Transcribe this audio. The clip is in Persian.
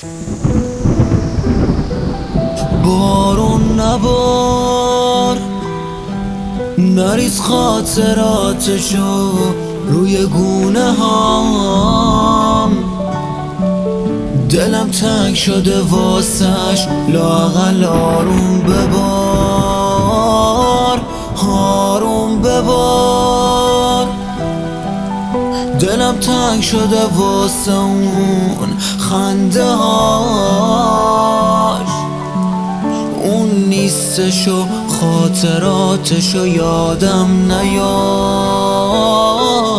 بارون نبار، نریز خاطراتشو روی گونه هام. دلم تنگ شده واسش، لااقل آروم ببار، آروم ببار. دلم تنگ شده واسه اون خنده هاش، اون نیستش و خاطراتشو یادم نیاد.